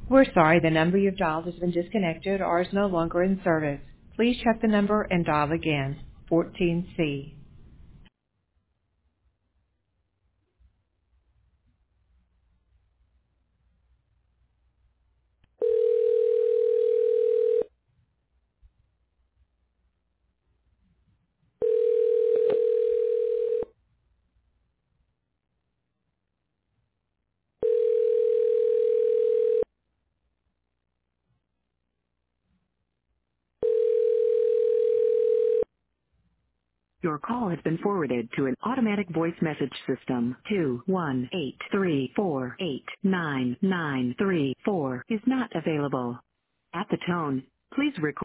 We're sorry the number you've dialed has been disconnected or is no longer in service. Please check the number and dial again. 14C. Your call has been forwarded to an automatic voice message system. 21834899934 is not available. At the tone, please record.